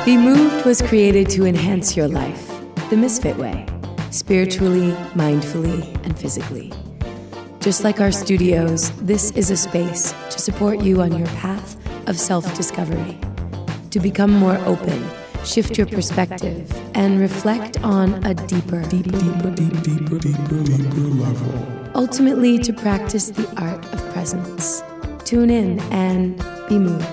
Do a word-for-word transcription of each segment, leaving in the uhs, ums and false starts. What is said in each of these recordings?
Be Moved was created to enhance your life, the Misfit way, spiritually, mindfully, and physically. Just like our studios, this is a space to support you on your path of self-discovery, to become more open, shift your perspective, and reflect on a deeper, deeper, deeper, deeper, deeper, deeper, deeper level. Ultimately, to practice the art of presence. Tune in and be moved.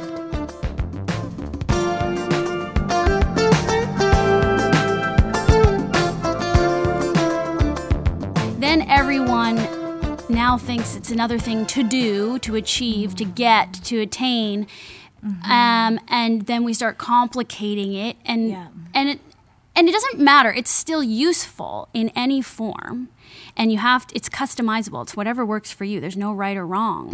Then everyone now thinks it's another thing to do, to achieve, to get, to attain. Mm-hmm. Um, and then we start complicating it, and yeah. and it and it doesn't matter. It's still useful in any form, and you have to, it's customizable. It's whatever works for you. There's no right or wrong.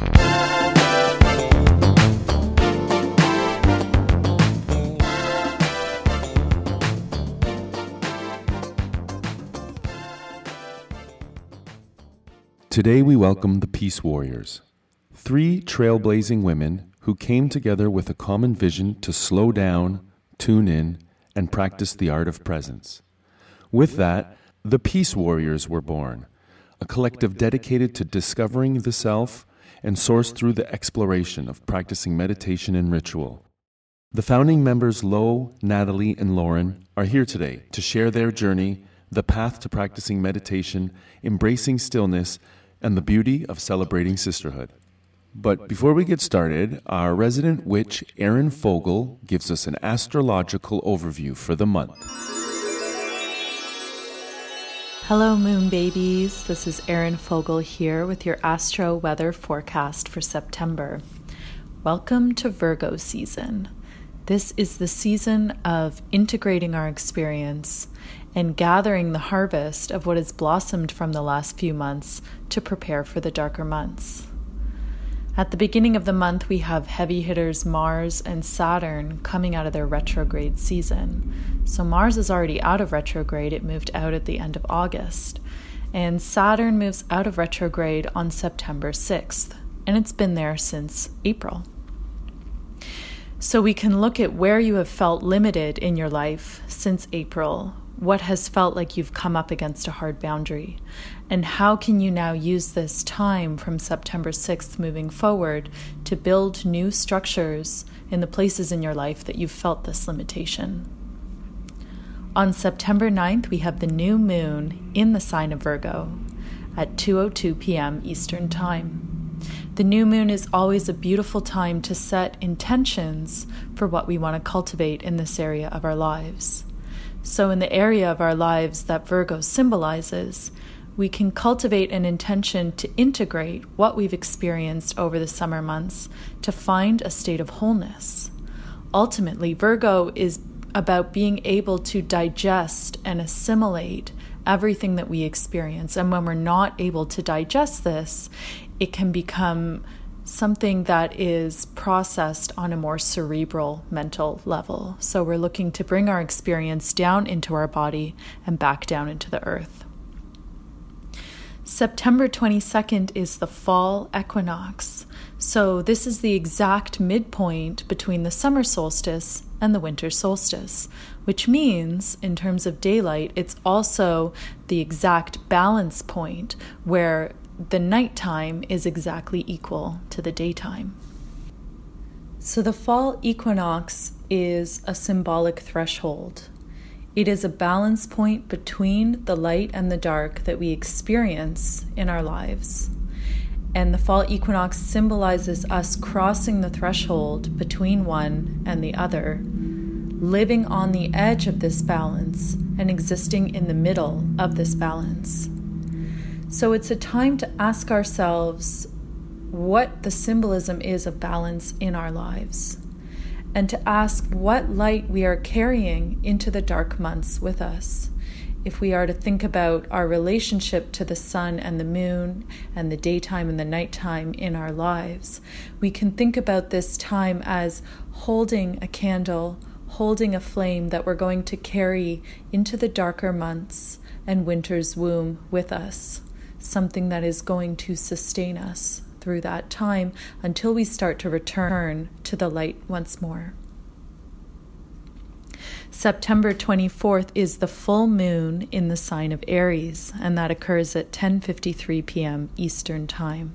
Today we welcome the Peace Warriors, three trailblazing women who came together with a common vision to slow down, tune in, and practice the art of presence. With that, the Peace Warriors were born, a collective dedicated to discovering the self and sourced through the exploration of practicing meditation and ritual. The founding members Lo, Natalie, and Lauren are here today to share their journey, the path to practicing meditation, embracing stillness, and the beauty of celebrating sisterhood. But before we get started, our resident witch, Erin Fogel, gives us an astrological overview for the month. Hello, moon babies. This is Erin Fogel here with your astro weather forecast for September. Welcome to Virgo season. This is the season of integrating our experience and gathering the harvest of what has blossomed from the last few months to prepare for the darker months. At the beginning of the month, we have heavy hitters Mars and Saturn coming out of their retrograde season. So Mars is already out of retrograde. It moved out at the end of August. And Saturn moves out of retrograde on September sixth. And it's been there since April. So we can look at where you have felt limited in your life since April. What has felt like you've come up against a hard boundary? And how can you now use this time from September sixth moving forward to build new structures in the places in your life that you've felt this limitation? On September ninth, we have the new moon in the sign of Virgo at two oh two p.m. Eastern Time. The new moon is always a beautiful time to set intentions for what we want to cultivate in this area of our lives. So in the area of our lives that Virgo symbolizes, we can cultivate an intention to integrate what we've experienced over the summer months to find a state of wholeness. Ultimately, Virgo is about being able to digest and assimilate everything that we experience. And when we're not able to digest this, it can become something that is processed on a more cerebral mental level. So we're looking to bring our experience down into our body and back down into the earth. September twenty-second is the fall equinox. So this is the exact midpoint between the summer solstice and the winter solstice, which means in terms of daylight, it's also the exact balance point where the nighttime is exactly equal to the daytime. So the fall equinox is a symbolic threshold. It is a balance point between the light and the dark that we experience in our lives. And the fall equinox symbolizes us crossing the threshold between one and the other, living on the edge of this balance and existing in the middle of this balance. So it's a time to ask ourselves what the symbolism is of balance in our lives, and to ask what light we are carrying into the dark months with us. If we are to think about our relationship to the sun and the moon and the daytime and the nighttime in our lives, we can think about this time as holding a candle, holding a flame that we're going to carry into the darker months and winter's womb with us. Something that is going to sustain us through that time until we start to return to the light once more. September twenty-fourth is the full moon in the sign of Aries, and that occurs at ten fifty-three p.m. Eastern Time.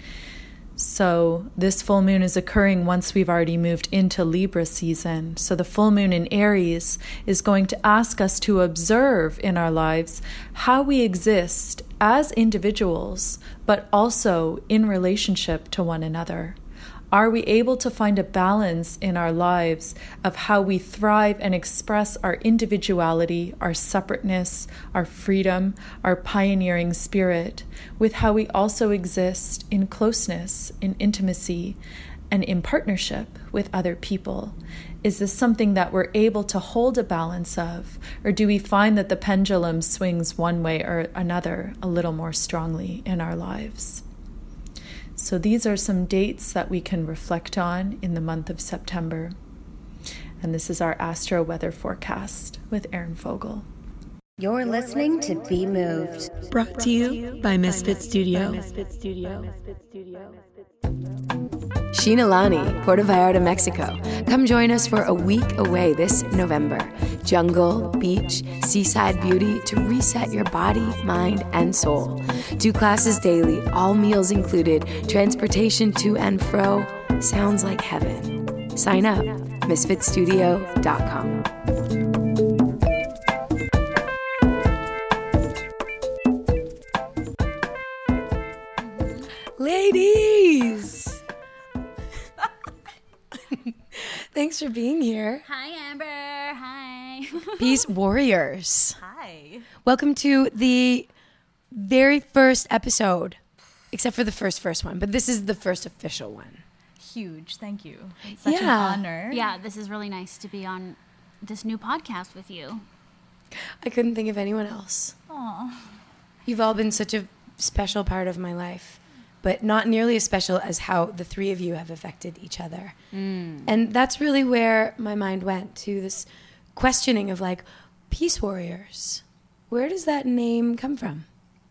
So this full moon is occurring once we've already moved into Libra season. So the full moon in Aries is going to ask us to observe in our lives how we exist as individuals, but also in relationship to one another. Are we able to find a balance in our lives of how we thrive and express our individuality, our separateness, our freedom, our pioneering spirit, with how we also exist in closeness, in intimacy, and in partnership with other people? Is this something that we're able to hold a balance of, or do we find that the pendulum swings one way or another a little more strongly in our lives? So these are some dates that we can reflect on in the month of September. And this is our Astro Weather Forecast with Erin Fogel. You're listening to Be Moved. Brought to you by Misfit Studio. Sheena Lani, Puerto Vallarta, Mexico. Come join us for a week away this November. Jungle, beach, seaside beauty to reset your body, mind, and soul. Two classes daily, all meals included, transportation to and fro. Sounds like heaven. Sign up, misfit studio dot com. Ladies! Thanks for being here. Hi, Amber. Hi. Peace Warriors. Hi. Welcome to the very first episode, except for the first first one, but this is the first official one. Huge. Thank you. It's such Yeah. an honor. Yeah, this is really nice to be on this new podcast with you. I couldn't think of anyone else. Aw. You've all been such a special part of my life, but not nearly as special as how the three of you have affected each other. Mm. And that's really where my mind went, to this questioning of like, Peace Warriors. Where does that name come from?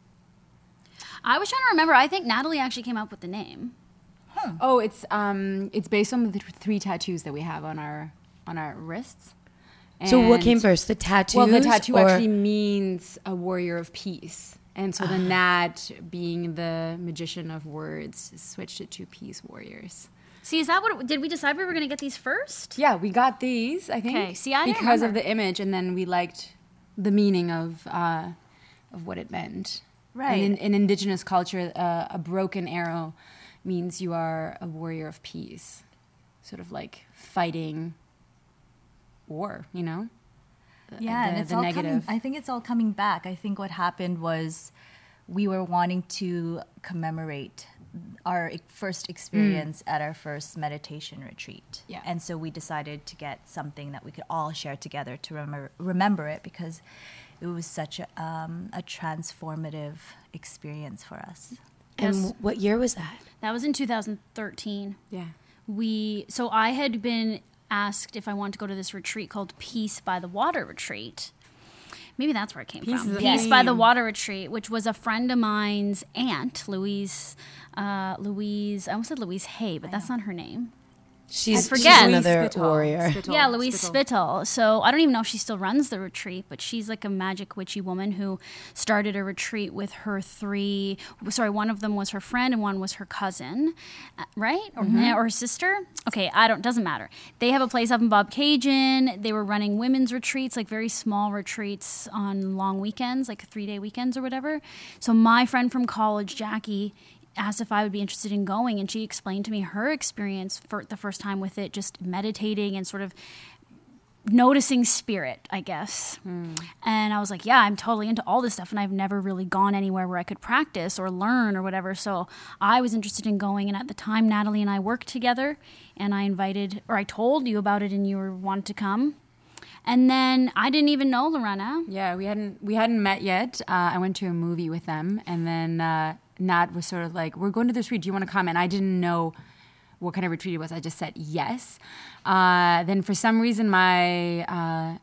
I was trying to remember. I think Natalie actually came up with the name. Huh. Oh, it's um, it's based on the th- three tattoos that we have on our on our wrists. So what And- came first, the tattoos? Well, the tattoo or- actually means a warrior of peace. And so the Nat, being the magician of words, switched it to Peace Warriors. See, is that what, it, did we decide we were going to get these first? Yeah, we got these, I think. Okay, see, I didn't because of remember. the image, and then we liked the meaning of uh, of what it meant. Right. And in, in indigenous culture, uh, a broken arrow means you are a warrior of peace. Sort of like fighting war, you know? Yeah, the, and it's the all negative. coming. I think it's all coming back. I think what happened was we were wanting to commemorate our e- first experience at our first meditation retreat. Yeah. And so we decided to get something that we could all share together to remember remember it, because it was such a um, a transformative experience for us. And Yes. what year was that? That was in two thousand thirteen. Yeah. We so I had been asked if I wanted to go to this retreat called Peace by the Water Retreat. Maybe that's where it came Peace from. is a Peace by the theme. Water Retreat, which was a friend of mine's aunt, Louise. Uh, Louise, I almost said Louise Hay, but that's not her name. She's, forget. she's another Spittle. warrior. Spittle. Yeah, Louise Spittle. Spittle. So I don't even know if she still runs the retreat, but she's like a magic witchy woman who started a retreat with her three. Sorry, one of them was her friend and one was her cousin, uh, right? Or, or her sister. Okay, I don't. Doesn't matter. They have a place up in Bobcaygeon. They were running women's retreats, like very small retreats on long weekends, like three day weekends or whatever. So my friend from college, Jackie, asked if I would be interested in going, and she explained to me her experience for the first time with it, just meditating and sort of noticing spirit, I guess. Mm. And I was like, yeah, I'm totally into all this stuff, and I've never really gone anywhere where I could practice or learn or whatever. So I was interested in going, and at the time, Natalie and I worked together, and I invited, or I told you about it, and you were wanted to come. And then I didn't even know Lorena. Yeah, we hadn't we hadn't met yet. Uh, I went to a movie with them, and then uh, Nat was sort of like, "We're going to this retreat. Do you want to come?" And I didn't know what kind of retreat it was. I just said yes. Uh, then for some reason, my uh,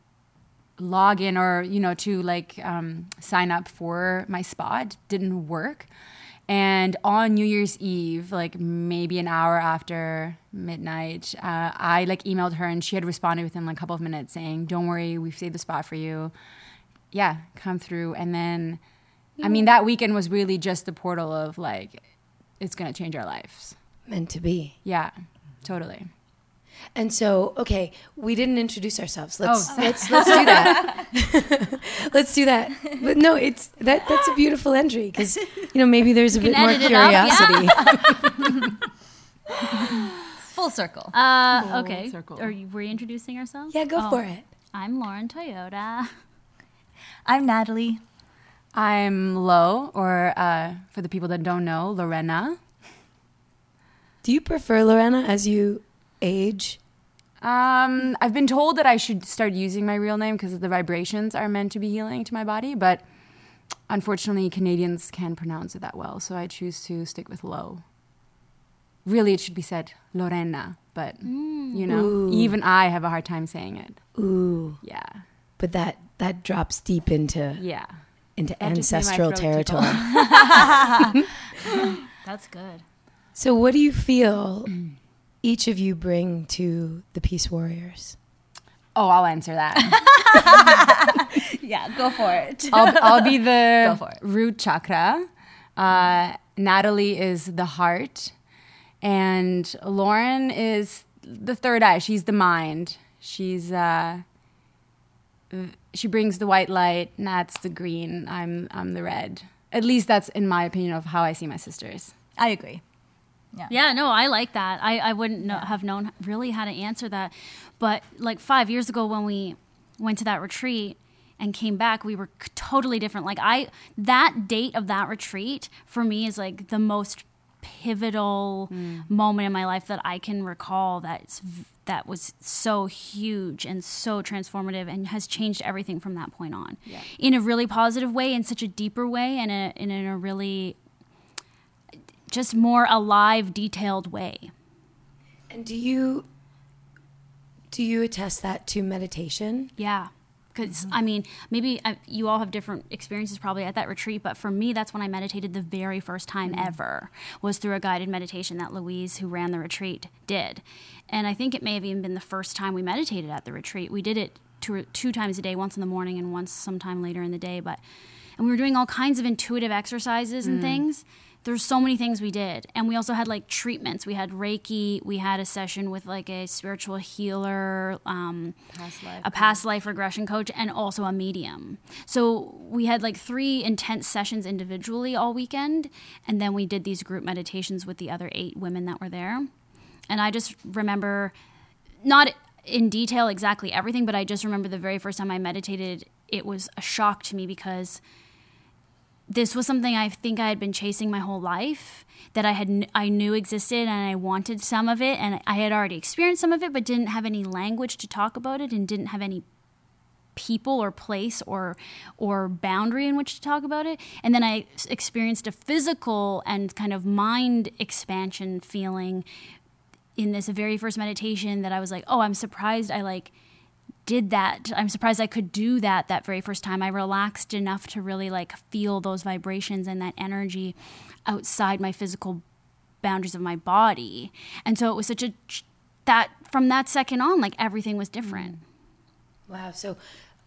login or you know to like um, sign up for my spot didn't work, And on New Year's Eve, like maybe an hour after midnight, uh, I like emailed her and she had responded within like a couple of minutes saying, don't worry, we've saved the spot for you. Yeah, come through. And then, yeah. I mean, that weekend was really just the portal of like, it's going to change our lives. Meant to be. Yeah, totally. And so, okay, we didn't introduce ourselves. Let's oh. let's let's do that. Let's do that. But no, it's that that's a beautiful entry because you know maybe there's a bit more curiosity. Yeah. Full circle. Uh, Full okay. circle. Are you, were you introducing ourselves? Yeah, go oh. for it. I'm Lauren Toyota. I'm Natalie. I'm Lo, or uh, for the people that don't know, Lorena. Do you prefer Lorena as you age? Um, I've been told that I should start using my real name because the vibrations are meant to be healing to my body, but unfortunately Canadians can't pronounce it that well, so I choose to stick with Lo. Really, it should be said Lorena, but, mm. you know, Ooh. Even I have a hard time saying it. Ooh. Yeah. But that, that drops deep into, yeah. into ancestral territory. That's good. So what do you feel each of you bring to the Peace Warriors? Oh, I'll answer that. Yeah, go for it. I'll, I'll be the go for it. root chakra. Uh, Natalie is the heart. And Lauren is the third eye. She's the mind. She's uh, she brings the white light. Nat's the green. I'm I'm the red. At least that's in my opinion of how I see my sisters. I agree. Yeah. yeah, no, I like that. I, I wouldn't know, have known really how to answer that. But like five years ago when we went to that retreat and came back, we were totally different. Like I, that date of that retreat for me is like the most pivotal mm. moment in my life that I can recall that's, that was so huge and so transformative and has changed everything from that point on. Yeah. In a really positive way, in such a deeper way, and a, in a really... just more alive, detailed way. And do you do you attest that to meditation? Yeah, because mm-hmm. I mean, maybe I, you all have different experiences probably at that retreat, but for me, that's when I meditated the very first time mm-hmm. ever, was through a guided meditation that Louise, who ran the retreat, did. And I think it may have even been the first time we meditated at the retreat. We did it two, two times a day, once in the morning and once sometime later in the day. But and we were doing all kinds of intuitive exercises and mm. things. There's so many things we did. And we also had like treatments. We had Reiki. We had a session with like a spiritual healer, um, past life, a past life regression coach, and also a medium. So we had like three intense sessions individually all weekend. And then we did these group meditations with the other eight women that were there. And I just remember, not in detail exactly everything, but I just remember the very first time I meditated, it was a shock to me because this was something I think I had been chasing my whole life, that I had I knew existed, and I wanted some of it, and I had already experienced some of it, but didn't have any language to talk about it, and didn't have any people or place or or boundary in which to talk about it. And then I experienced a physical and kind of mind expansion feeling in this very first meditation that I was like, oh, I'm surprised I like did that. I'm surprised I could do that that very first time. I relaxed enough to really like feel those vibrations and that energy outside my physical boundaries of my body. And so it was such a, that from that second on, like everything was different. Wow. So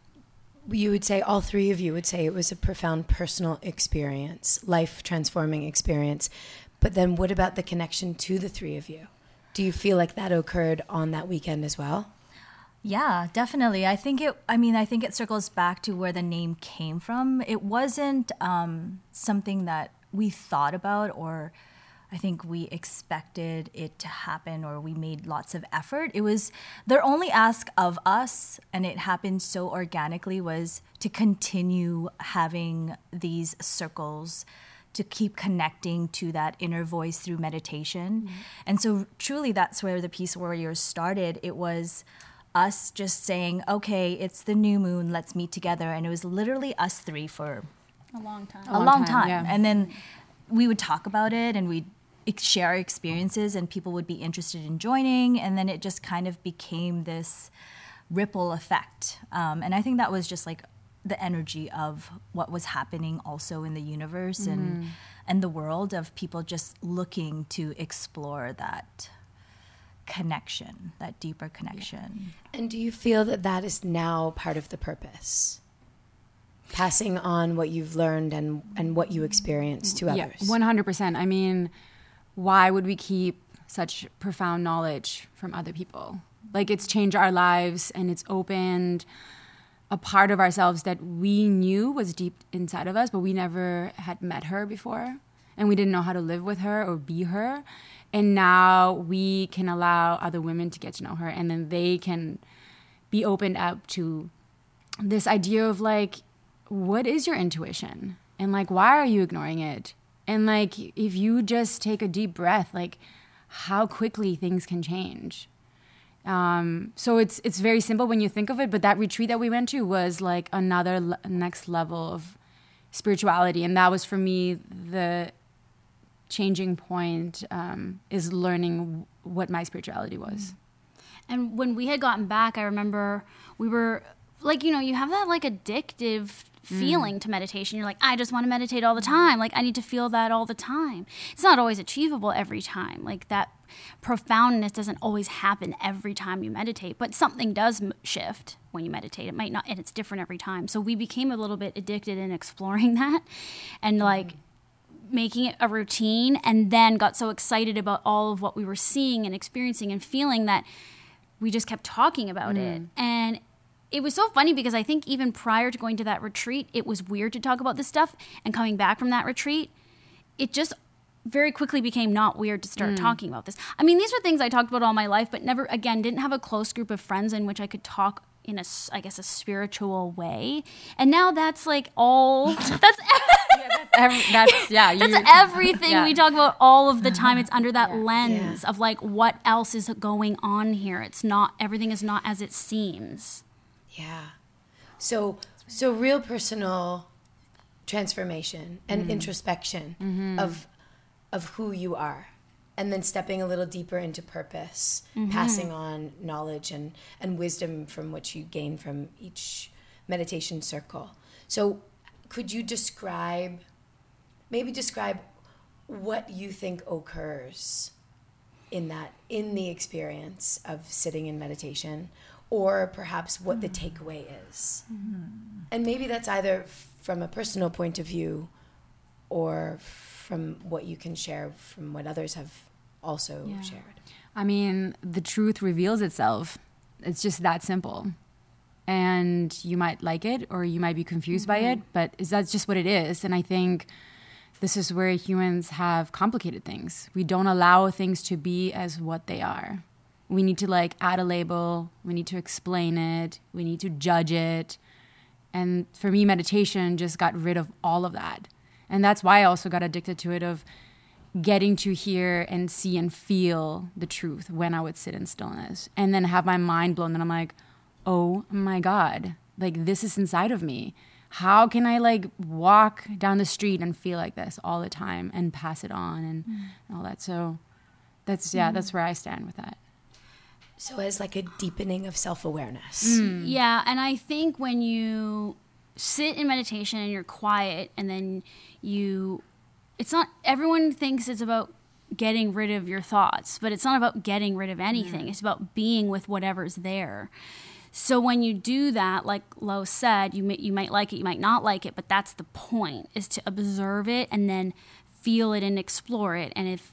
you would say, all three of you would say it was a profound personal experience, life transforming experience. But then what about the connection to the three of you? Do you feel like that occurred on that weekend as well? Yeah, definitely. I think it, I mean, I think it circles back to where the name came from. It wasn't um, something that we thought about, or I think we expected it to happen, or we made lots of effort. It was, their only ask of us, and it happened so organically, was to continue having these circles, to keep connecting to that inner voice through meditation. Mm-hmm. And so truly that's where the Peace Warriors started. It was us just saying, okay, it's the new moon, let's meet together. And it was literally us three for a long time. A, a long, long time. time. Yeah. And then we would talk about it and we'd share our experiences and people would be interested in joining. And then it just kind of became this ripple effect. Um, and I think that was just like the energy of what was happening also in the universe mm-hmm. and and the world, of people just looking to explore that connection, that deeper connection. And do you feel that that is now part of the purpose? Passing on what you've learned and, and what you experience to others? Yeah, one hundred percent. I mean, why would we keep such profound knowledge from other people? Like, it's changed our lives, and it's opened a part of ourselves that we knew was deep inside of us, but we never had met her before, and we didn't know how to live with her or be her. And now we can allow other women to get to know her, and then they can be opened up to this idea of, like, what is your intuition? And, like, why are you ignoring it? And, like, if you just take a deep breath, like, how quickly things can change. Um, so it's it's very simple when you think of it, but that retreat that we went to was like another le- next level of spirituality, and that was for me the changing point, um, is learning what my spirituality was. And when we had gotten back, I remember we were like, you know, you have that like addictive feeling mm. to meditation. You're like, I just want to meditate all the time. Like, I need to feel that all the time. It's not always achievable every time. Like, that profoundness doesn't always happen every time you meditate, but something does m- shift when you meditate. It might not, and it's different every time. So we became a little bit addicted in exploring that and like making it a routine, and then got so excited about all of what we were seeing and experiencing and feeling that we just kept talking about mm. it. And it was so funny because I think even prior to going to that retreat, it was weird to talk about this stuff, and coming back from that retreat, it just very quickly became not weird to start mm. talking about this. I mean, these are things I talked about all my life, but never, again, didn't have a close group of friends in which I could talk in a, I guess, a spiritual way. And now that's like all, that's, yeah, that's, every, that's, yeah, that's everything yeah. we talk about all of the time. It's under that yeah. lens yeah. of like, what else is going on here? It's not, everything is not as it seems. Yeah. So, so real personal transformation and mm-hmm. introspection mm-hmm. of of who you are, and then stepping a little deeper into purpose, mm-hmm. passing on knowledge and, and wisdom from which you gain from each meditation circle. So could you describe, maybe describe what you think occurs in that, in the experience of sitting in meditation, or perhaps what mm-hmm. the takeaway is? Mm-hmm. And maybe that's either from a personal point of view or from what you can share from what others have also yeah. shared. I mean, the truth reveals itself. It's just that simple. And you might like it or you might be confused mm-hmm. by it, but that's just what it is. And I think this is where humans have complicated things. We don't allow things to be as what they are. We need to like add a label. We need to explain it. We need to judge it. And for me, meditation just got rid of all of that. And that's why I also got addicted to it, of getting to hear and see and feel the truth when I would sit in stillness, and then have my mind blown. And I'm like, oh my God, like this is inside of me. How can I like walk down the street and feel like this all the time and pass it on and, mm. and all that? So that's, yeah, mm. that's where I stand with that. So as like a deepening of self-awareness. Mm. Yeah, and I think when you sit in meditation and you're quiet, and then you, it's not, everyone thinks it's about getting rid of your thoughts, but it's not about getting rid of anything. Mm. It's about being with whatever's there. So when you do that, like Lo said, you may, you might like it, you might not like it, but that's the point, is to observe it and then feel it and explore it. And if,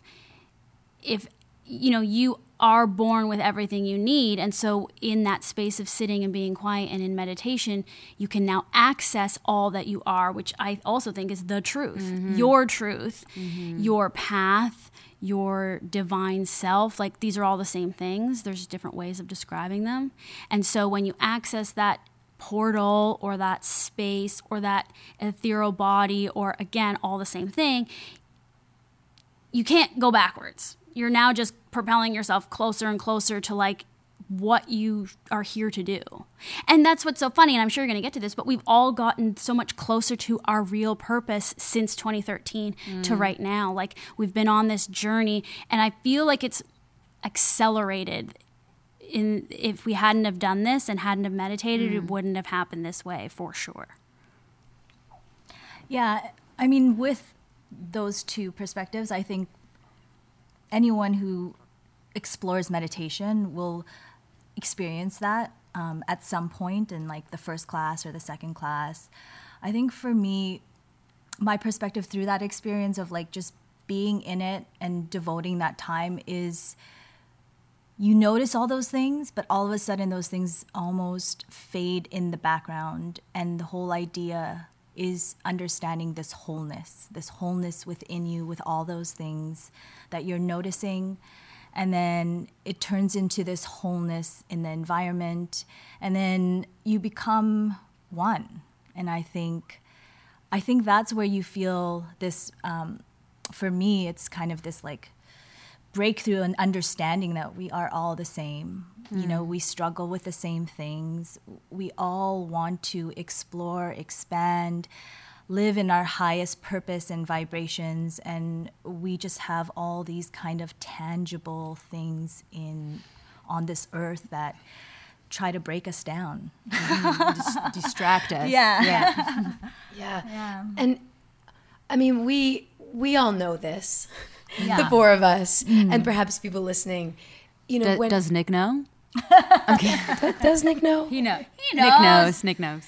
if you know, you are born with everything you need, and so in that space of sitting and being quiet and in meditation, you can now access all that you are, which I also think is the truth, mm-hmm. your truth, mm-hmm. your path, your divine self. Like, these are all the same things. There's different ways of describing them. And so when you access that portal or that space or that ethereal body, or again, all the same thing, you can't go backwards. You're now just propelling yourself closer and closer to like what you are here to do. And that's what's so funny, and I'm sure you're going to get to this, but we've all gotten so much closer to our real purpose since twenty thirteen mm. to right now. Like, we've been on this journey, and I feel like it's accelerated in if we hadn't have done this and hadn't have meditated, Mm. it wouldn't have happened this way for sure. Yeah, I mean, with those two perspectives, I think anyone who explores meditation will experience that um, at some point in like the first class or the second class. I think for me, my perspective through that experience of like just being in it and devoting that time is you notice all those things, but all of a sudden those things almost fade in the background. And the whole idea is understanding this wholeness, this wholeness within you with all those things that you're noticing. And then it turns into this wholeness in the environment. And then you become one. And I think, I think that's where you feel this, um, for me, it's kind of this like breakthrough and understanding that we are all the same. Mm. You know, we struggle with the same things. We all want to explore, expand, live in our highest purpose and vibrations, and we just have all these kind of tangible things in on this earth that try to break us down. Dis- distract us. Yeah. Yeah. yeah. Yeah. And I mean, we we all know this, Yeah. the four of us, and perhaps people listening. You know, Do- when, does Nick know? does, does Nick know? He knows. He Nick knows. Nick knows.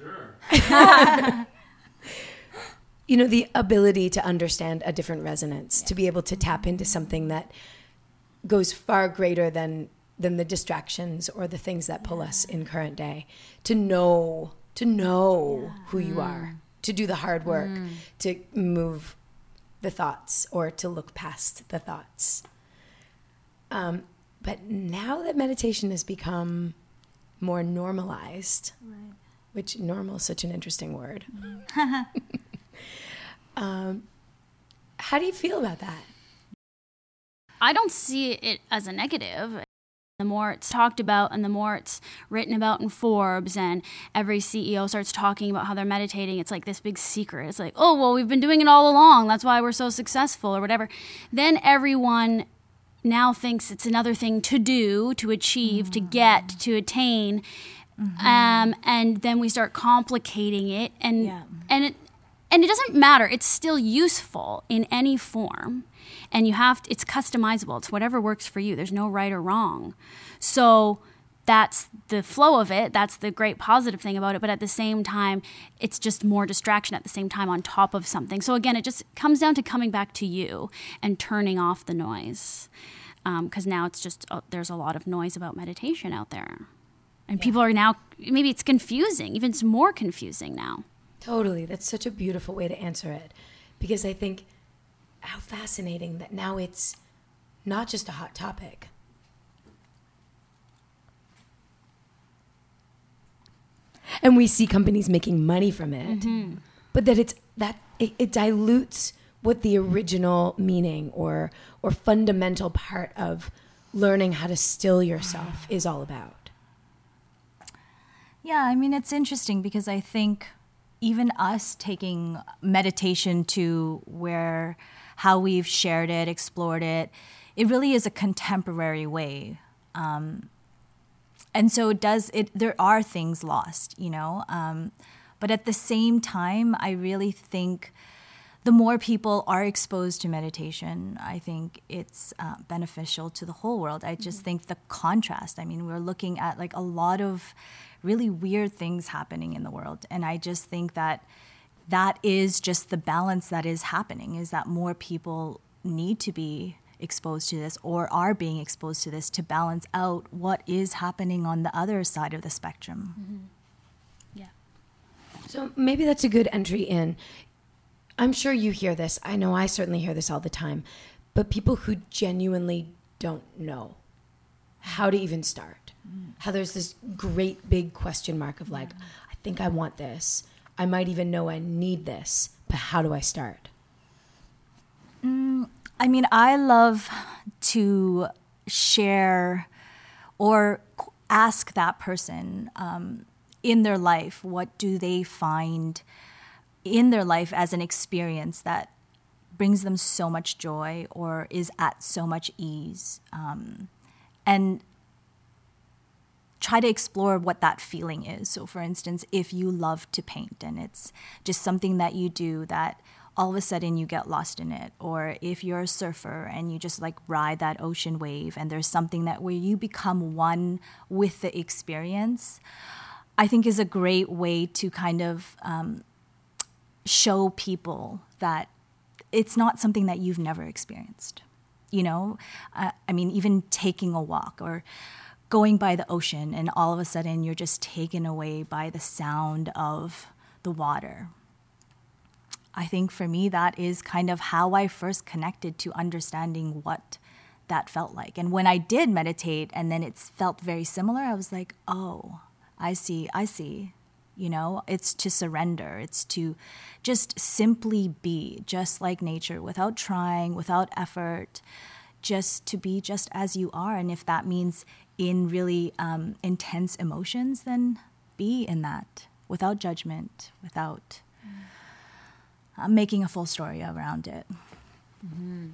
You know, the ability to understand a different resonance, to be able to tap into something that goes far greater than than the distractions or the things that pull us in current day. To know, to know who you are, to do the hard work, to move the thoughts or to look past the thoughts. Um, but now that meditation has become more normalized, Right. which normal is such an interesting word. um, how do you feel about that? I don't see it as a negative. The more it's talked about and the more it's written about in Forbes and every C E O starts talking about how they're meditating, it's like this big secret. It's like, oh, well, we've been doing it all along. That's why we're so successful or whatever. Then everyone now thinks it's another thing to do, to achieve, mm-hmm. to get, to attain. Mm-hmm. Um, and then we start complicating it. And, Yeah. and it, and it doesn't matter. It's still useful in any form. And you have to, it's customizable. It's whatever works for you. There's no right or wrong. So that's the flow of it. That's the great positive thing about it. But at the same time, it's just more distraction at the same time on top of something. So again, it just comes down to coming back to you and turning off the noise. Because um, now it's just, uh, there's a lot of noise about meditation out there. And yeah. people are now, maybe it's confusing. Even it's more confusing now. Totally. That's such a beautiful way to answer it. Because I think how fascinating that now it's not just a hot topic. And we see companies making money from it, mm-hmm. but that it's that it, it dilutes what the original meaning or or fundamental part of learning how to still yourself is all about. Yeah, I mean, it's interesting because I think even us taking meditation to where how we've shared it, explored it, it really is a contemporary way. Um, and so it does, it, there are things lost, you know, um, but at the same time, I really think the more people are exposed to meditation, I think it's uh, beneficial to the whole world. I just mm-hmm. think the contrast, I mean, we're looking at like a lot of really weird things happening in the world. And I just think that that is just the balance that is happening, is that more people need to be exposed to this or are being exposed to this to balance out what is happening on the other side of the spectrum. Mm-hmm. Yeah. So maybe that's a good entry in. I'm sure you hear this. I know I certainly hear this all the time. But people who genuinely don't know how to even start, mm. how there's this great big question mark of like, yeah. I think I want this. I might even know I need this, but how do I start? Mm, I mean, I love to share or ask that person um, in their life, what do they find in their life as an experience that brings them so much joy or is at so much ease. Um, and try to explore what that feeling is. So for instance, if you love to paint and it's just something that you do that all of a sudden you get lost in it, or if you're a surfer and you just like ride that ocean wave and there's something that where you become one with the experience, I think is a great way to kind of um, show people that it's not something that you've never experienced. You know, uh, I mean, even taking a walk or going by the ocean and all of a sudden you're just taken away by the sound of the water. I think for me, that is kind of how I first connected to understanding what that felt like. And when I did meditate and then it felt very similar, I was like, oh, I see, I see. You know, it's to surrender. It's to just simply be just like nature without trying, without effort, just to be just as you are. And if that means in really um, intense emotions, then be in that without judgment, without uh, making a full story around it. Mm-hmm.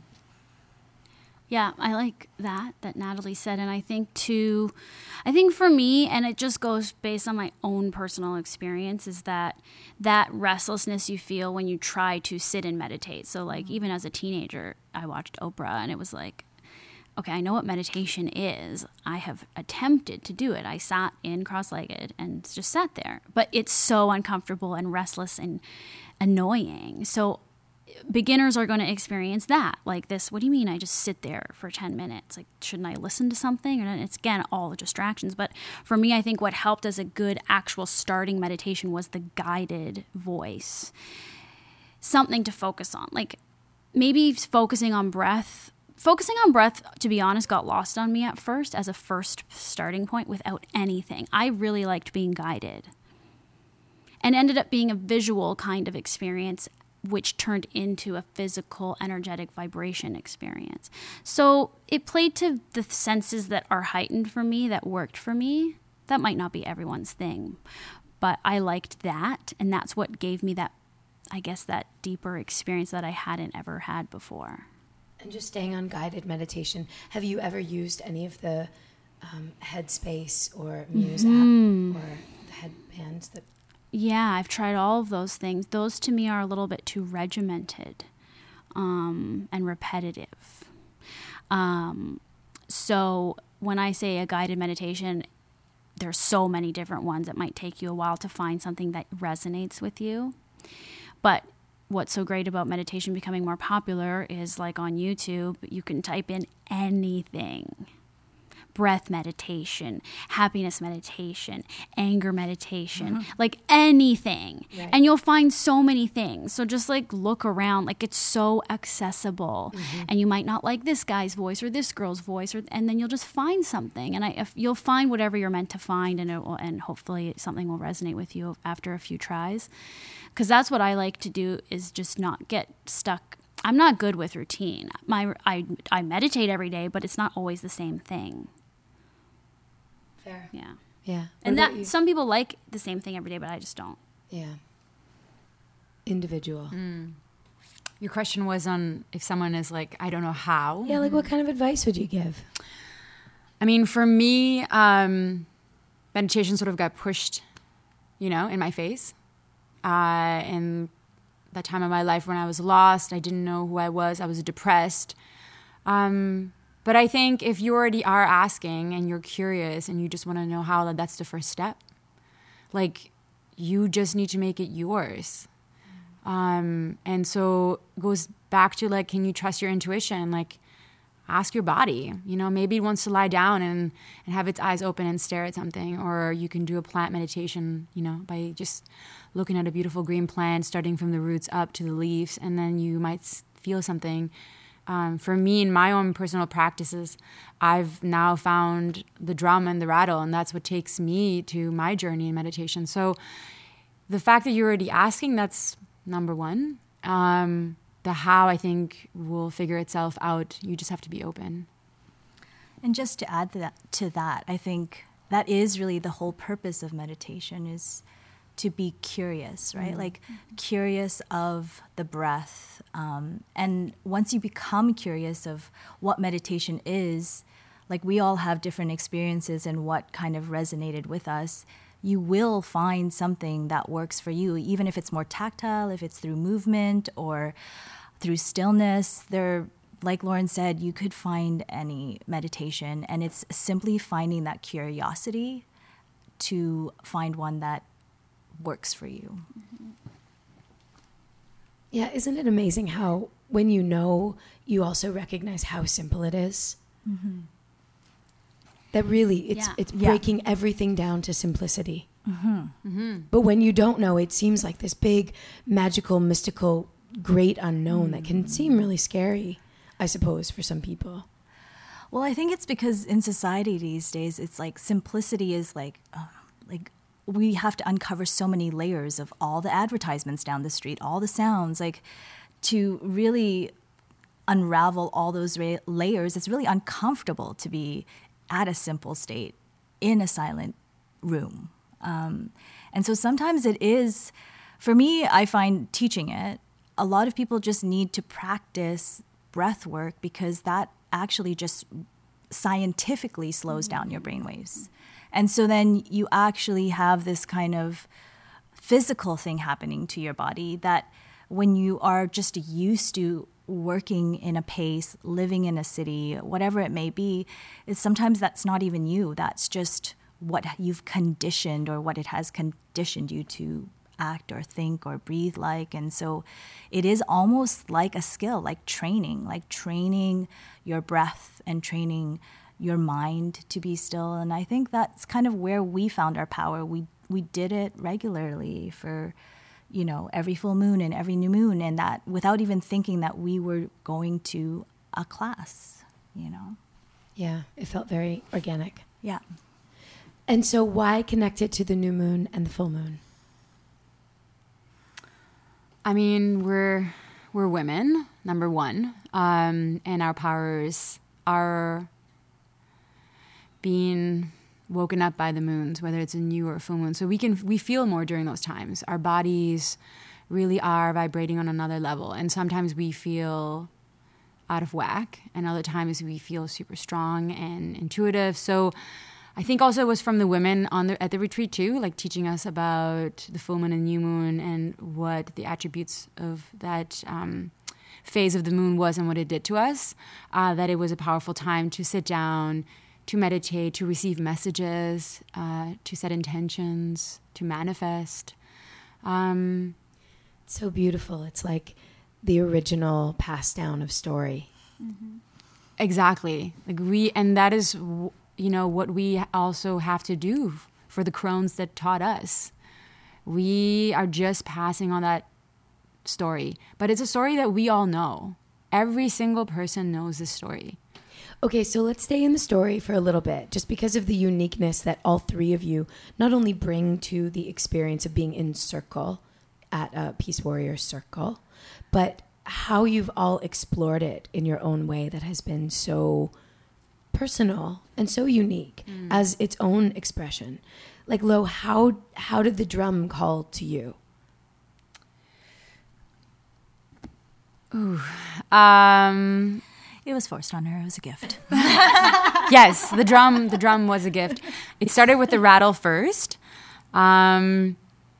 Yeah, I like that, that Natalie said. And I think too, I think for me, and it just goes based on my own personal experience, is that that restlessness you feel when you try to sit and meditate. So like even as a teenager, I watched Oprah and it was like, okay, I know what meditation is. I have attempted to do it. I sat in cross-legged and just sat there. But it's so uncomfortable and restless and annoying. So beginners are going to experience that, like this, what do you mean I just sit there for ten minutes? Like, shouldn't I listen to something? And it's, again, all the distractions. But for me, I think what helped as a good actual starting meditation was the guided voice. Something to focus on. Like, maybe focusing on breath. Focusing on breath, to be honest, got lost on me at first as a first starting point without anything. I really liked being guided. And ended up being a visual kind of experience, which turned into a physical, energetic vibration experience. So it played to the senses that are heightened for me, that worked for me. That might not be everyone's thing, but I liked that. And that's what gave me that, I guess, that deeper experience that I hadn't ever had before. And just staying on guided meditation, have you ever used any of the um, Headspace or Muse mm-hmm. app or the headbands that... Yeah, I've tried all of those things. Those to me are a little bit too regimented um, and repetitive. Um, so when I say a guided meditation, there's so many different ones. It might take you a while to find something that resonates with you. But what's so great about meditation becoming more popular is, like on YouTube, you can type in anything. Breath meditation, happiness meditation, anger meditation, mm-hmm. like anything. Right. And you'll find so many things. So just like look around, like it's so accessible. Mm-hmm. And you might not like this guy's voice or this girl's voice, or, and then you'll just find something. And I, if you'll find whatever you're meant to find, and it will, and hopefully something will resonate with you after a few tries. Because that's what I like to do, is just not get stuck. I'm not good with routine. My I I meditate every day, but it's not always the same thing. Fair. Yeah. Yeah. What and that some people like the same thing every day, but I just don't. Yeah. Individual. Mm. Your question was on if someone is like, I don't know how. Yeah, like what kind of advice would you give? I mean, for me, um, meditation sort of got pushed, you know, in my face. Uh, in that time of my life when I was lost, I didn't know who I was. I was depressed. Um But I think if you already are asking and you're curious and you just want to know how, that's the first step. Like, you just need to make it yours. Um, and so it goes back to, like, can you trust your intuition? Like, ask your body. You know, maybe it wants to lie down and, and have its eyes open and stare at something. Or you can do a plant meditation, you know, by just looking at a beautiful green plant, starting from the roots up to the leaves. And then you might feel something. Um, for me, in my own personal practices, I've now found the drum and the rattle, and that's what takes me to my journey in meditation. So the fact that you're already asking, that's number one. Um, the how, I think, will figure itself out. You just have to be open. And just to add to that, to that, I think that is really the whole purpose of meditation, is to be curious, right? Mm-hmm. Like curious of the breath. Um, and once you become curious of what meditation is, like we all have different experiences and what kind of resonated with us. You will find something that works for you, even if it's more tactile, if it's through movement or through stillness. There, like Lauren said, you could find any meditation, and it's simply finding that curiosity to find one that works for you. Mm-hmm. Yeah, isn't it amazing how when you know, you also recognize how simple it is? Mm-hmm. That really, it's Yeah. it's Yeah. breaking everything down to simplicity. Mm-hmm. Mm-hmm. But when you don't know, it seems like this big, magical, mystical, great unknown that can seem really scary, I suppose, for some people. Well, I think it's because in society these days, it's like simplicity is like, uh, like we have to uncover so many layers of all the advertisements down the street, all the sounds, like to really unravel all those ra- layers. It's really uncomfortable to be at a simple state in a silent room. Um, and so sometimes it is, for me, I find teaching it, a lot of people just need to practice breath work because that actually just scientifically slows down your brain waves. And so then you actually have this kind of physical thing happening to your body that when you are just used to working in a pace, living in a city, whatever it may be, is sometimes that's not even you. That's just what you've conditioned or what it has conditioned you to act or think or breathe like. And so it is almost like a skill, like training, like training your breath and training your mind to be still. And I think that's kind of where we found our power. We we did it regularly for, you know, every full moon and every new moon, and that without even thinking that we were going to a class, you know? Yeah, it felt very organic. Yeah. And so why connect it to the new moon and the full moon? I mean, we're we're women, number one, um, and our powers are being woken up by the moons, whether it's a new or a full moon. So we can we feel more during those times. Our bodies really are vibrating on another level, and sometimes we feel out of whack, and other times we feel super strong and intuitive. So I think also it was from the women on the, at the retreat too, like teaching us about the full moon and new moon and what the attributes of that um, phase of the moon was and what it did to us, uh, that it was a powerful time to sit down, to meditate, to receive messages, uh, to set intentions, to manifest. Um, So beautiful. It's like the original pass down of story. Mm-hmm. Exactly. Like we, and that is, you know, what we also have to do for the crones that taught us. We are just passing on that story, but it's a story that we all know. Every single person knows this story. Okay, so let's stay in the story for a little bit, just because of the uniqueness that all three of you not only bring to the experience of being in circle at a Peace Warrior Circle, but how you've all explored it in your own way that has been so personal and so unique mm. as its own expression. Like, Lo, how how did the drum call to you? Ooh, um, it was forced on her. It was a gift. Yes, the drum. The drum was a gift. It started with the rattle first, um,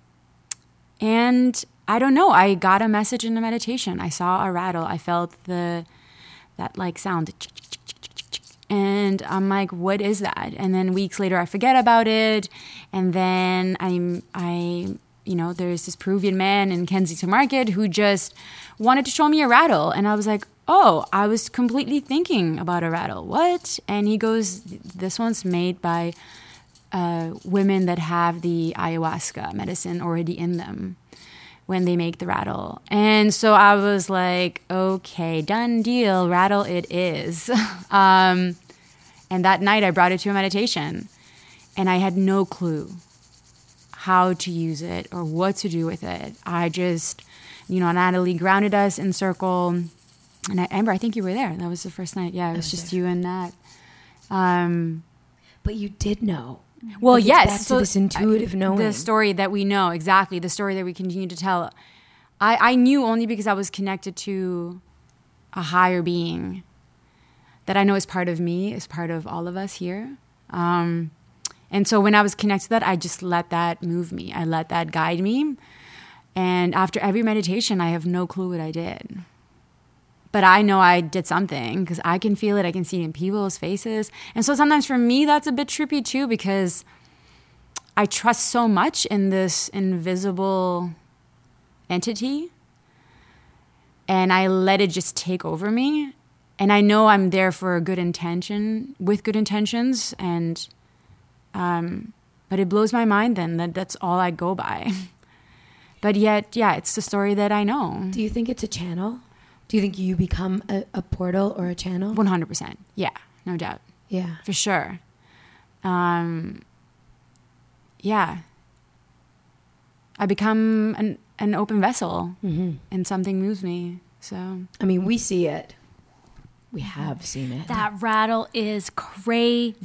and I don't know. I got a message in the meditation. I saw a rattle. I felt the that like sound. And I'm like, what is that? And then weeks later, I forget about it. And then I'm, I, you know, there's this Peruvian man in Kensington Market who just wanted to show me a rattle. And I was like, oh, I was completely thinking about a rattle. What? And he goes, this one's made by uh, women that have the ayahuasca medicine already in them when they make the rattle. And so I was like, okay, done deal, rattle it is. um, and that night I brought it to a meditation, and I had no clue how to use it or what to do with it. I just, you know, Natalie grounded us in circle, and I, Amber, I think you were there. That was the first night. Yeah, it was, was just there. You and Nat. Um, but you did know. Well, like yes. Back so to this intuitive knowing. The story that we know, exactly. The story that we continue to tell. I, I knew only because I was connected to a higher being that I know is part of me, is part of all of us here. Um, and so when I was connected to that, I just let that move me. I let that guide me. And after every meditation, I have no clue what I did. But I know I did something because I can feel it. I can see it in people's faces. And so sometimes for me, that's a bit trippy too, because I trust so much in this invisible entity. And I let it just take over me. And I know I'm there for a good intention, with good intentions, and um, but it blows my mind then that that's all I go by. But yet, yeah, it's the story that I know. Do you think it's a channel? Do you think you become a, a portal or a channel? one hundred percent. Yeah, no doubt. Yeah. For sure. Um, yeah. I become an, an open vessel, mm-hmm. and something moves me. So I mean, we see it. We have seen it. That rattle is crazy.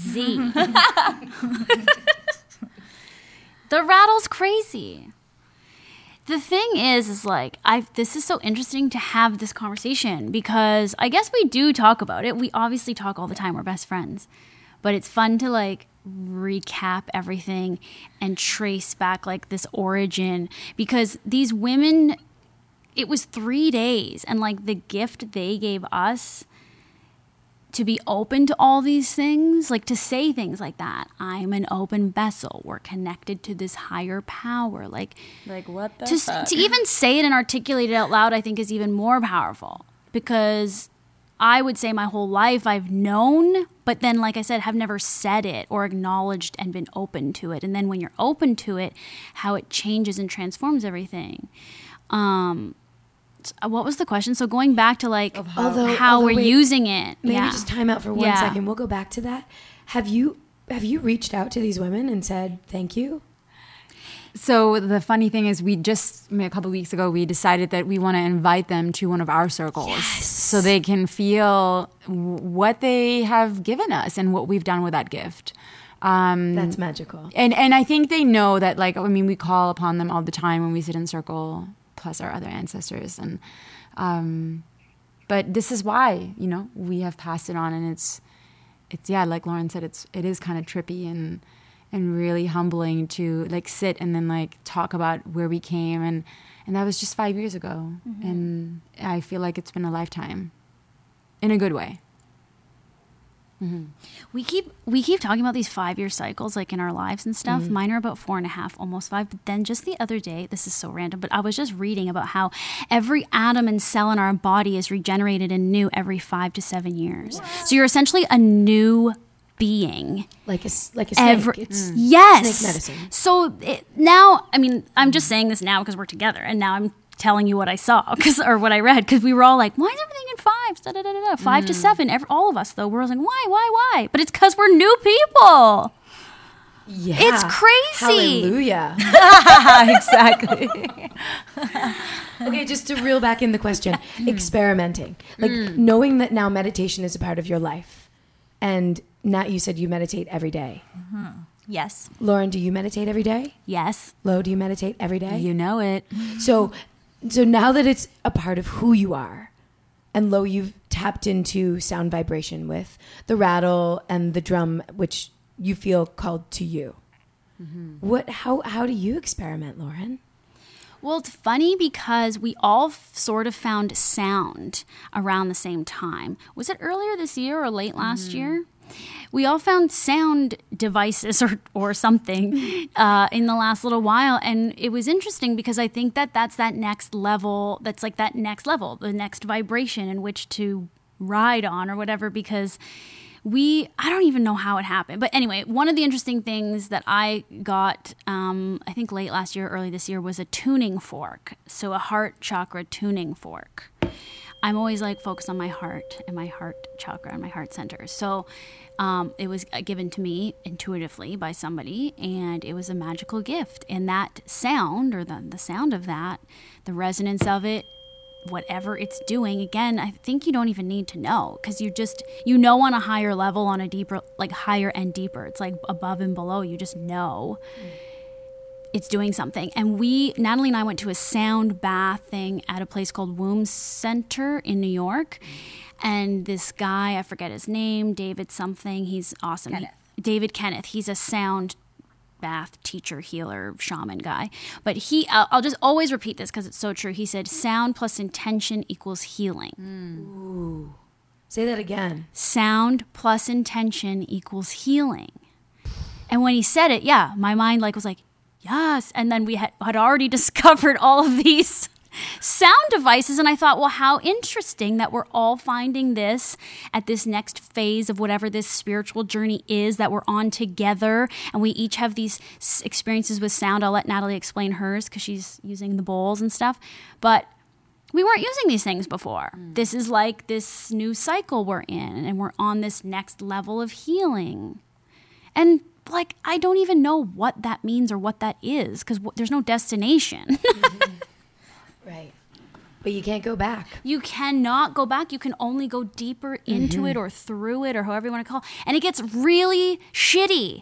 The rattle's crazy. The thing is, is like, I this is so interesting to have this conversation because I guess we do talk about it. We obviously talk all the time. We're best friends. But it's fun to like recap everything and trace back like this origin because these women, it was three days and like the gift they gave us to be open to all these things, like to say things like that. I'm an open vessel. We're connected to this higher power. Like, like what the to, fuck? To even say it and articulate it out loud, I think is even more powerful because I would say my whole life I've known, but then, like I said, have never said it or acknowledged and been open to it. And then when you're open to it, how it changes and transforms everything. Um, What was the question? So going back to like how, although, how although we're wait, using it. Maybe yeah. just time out for one yeah. second. We'll go back to that. Have you have you reached out to these women and said thank you? So the funny thing is we just, a couple of weeks ago, we decided that we want to invite them to one of our circles. Yes. So they can feel what they have given us and what we've done with that gift. Um, That's magical. And, and I think they know that, like, I mean, we call upon them all the time when we sit in circle, plus our other ancestors. And um, but this is why, you know, we have passed it on. And it's, it's yeah, like Lauren said, it's it is kind of trippy and and really humbling to like sit and then like talk about where we came, and and that was just five years ago, mm-hmm. and I feel like it's been a lifetime, in a good way. Mm-hmm. We keep we keep talking about these five year cycles like in our lives and stuff. Mm-hmm. Mine are about four and a half, almost five. But then just the other day, this is so random, but I was just reading about how every atom and cell in our body is regenerated and new every five to seven years. What? So you're essentially a new being, like a like a snake. Every, it's mm. yes. snake medicine. So it, now, I mean, I'm just saying this now because we're together, and now I'm telling you what I saw cause, or what I read because we were all like, why is everything in fives? Da, da, da, da, da. Five mm. to seven. Every, all of us though, we're like, why, why, why? But it's because we're new people. Yeah, it's crazy. Hallelujah. Exactly. Okay, just to reel back in the question, mm. experimenting, like mm. knowing that now meditation is a part of your life, and now you said you meditate every day. Mm-hmm. Yes. Lauren, do you meditate every day? Yes. Lo, do you meditate every day? You know it. So, so now that it's a part of who you are, and Lo, you've tapped into sound vibration with the rattle and the drum, which you feel called to you. Mm-hmm. What? How? How do you experiment, Lauren? Well, it's funny because we all f- sort of found sound around the same time. Was it earlier this year or late last mm-hmm. year? We all found sound devices or, or something uh, in the last little while. And it was interesting because I think that that's that next level, that's like that next level, the next vibration in which to ride on or whatever, because we, I don't even know how it happened. But anyway, one of the interesting things that I got, um, I think late last year, early this year, was a tuning fork. So a heart chakra tuning fork. I'm always like focused on my heart and my heart chakra and my heart center. So um, it was given to me intuitively by somebody, and it was a magical gift. And that sound, or the, the sound of that, the resonance of it, whatever it's doing, again, I think you don't even need to know, because you just, you know, on a higher level, on a deeper, like higher and deeper. It's like above and below. You just know. Mm. It's doing something. And we, Natalie and I went to a sound bath thing at a place called Womb Center in New York. and this guy, I forget his name, David something, he's awesome. He, David Kenneth, he's a sound bath teacher, healer, shaman guy. But he, I'll, I'll just always repeat this because it's so true. He said, sound plus intention equals healing. Mm. Ooh. Say that again. Sound plus intention equals healing. And when he said it, yeah, my mind like was like, yes. And then we had, had already discovered all of these sound devices, and I thought, well, how interesting that we're all finding this at this next phase of whatever this spiritual journey is that we're on together, and we each have these experiences with sound. I'll let Natalie explain hers because she's using the bowls and stuff, but we weren't using these things before. Mm. This is like this new cycle we're in, and we're on this next level of healing. And like, I don't even know what that means or what that is because w- there's no destination. Mm-hmm. Right. But you can't go back. You cannot go back. You can only go deeper into mm-hmm. it or through it or however you want to call it. And it gets really shitty.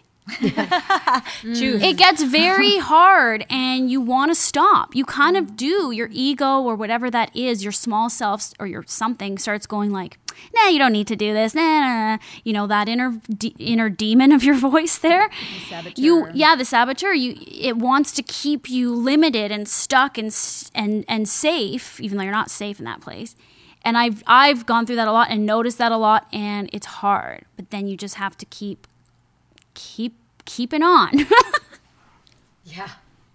mm. It gets very hard and you want to stop. You kind of do. Your ego or whatever that is, your small self or your something starts going like, nah, you don't need to do this. Nah, nah, nah. You know, that inner de- inner demon of your voice there. The saboteur. You, yeah, the saboteur. You, it wants to keep you limited and stuck and and and safe, even though you're not safe in that place. And I've I've gone through that a lot and noticed that a lot, and it's hard. But then you just have to keep keep keeping on. Yeah.